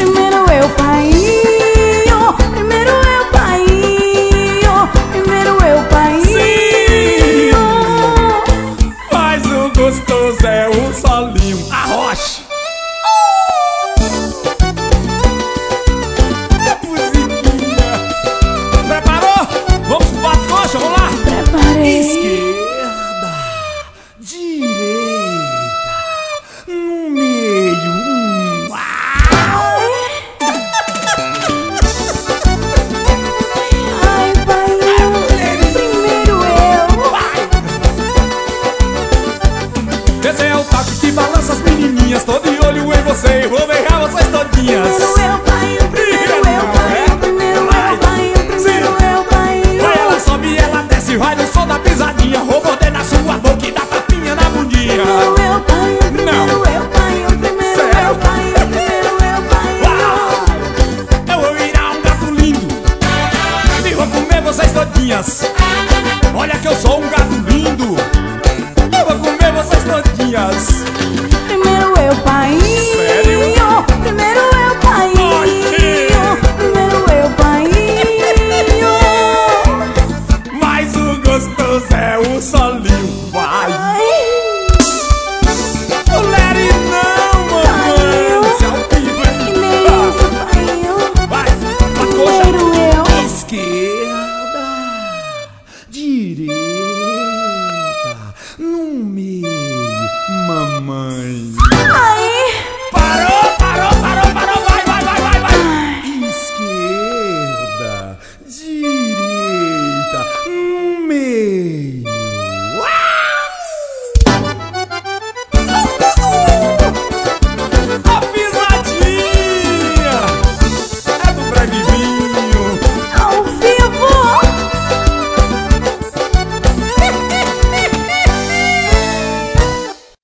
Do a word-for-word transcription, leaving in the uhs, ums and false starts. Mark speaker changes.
Speaker 1: primeiro eu, painho. Primeiro eu, painho. Primeiro eu, painho.
Speaker 2: Mas o gostoso é o solinho. Arroche. É musiquinha. Preparou? Vamos pro pato coxa, vamos lá.
Speaker 1: Preparei.
Speaker 2: Esquerda, direita, no meio. Hum.
Speaker 1: Ai, painho. Primeiro eu.
Speaker 2: Esse é o taco que balança as menininhas. Tô de olho em você e vou beijar vocês todinhas.
Speaker 1: Primeiro eu, painho. Primeiro eu, painho. Primeiro eu, painho. Primeiro eu, painho.
Speaker 2: Vai, ela sobe e ela desce, vai no som da pisadinha. Vou morder na sua boca e dar tapinha na bundinha.
Speaker 1: Primeiro eu, painho. Primeiro eu, painho. Primeiro eu, painho. Primeiro eu, painho.
Speaker 2: Uau! Eu vou virar um gato lindo e vou comer vocês todinhas.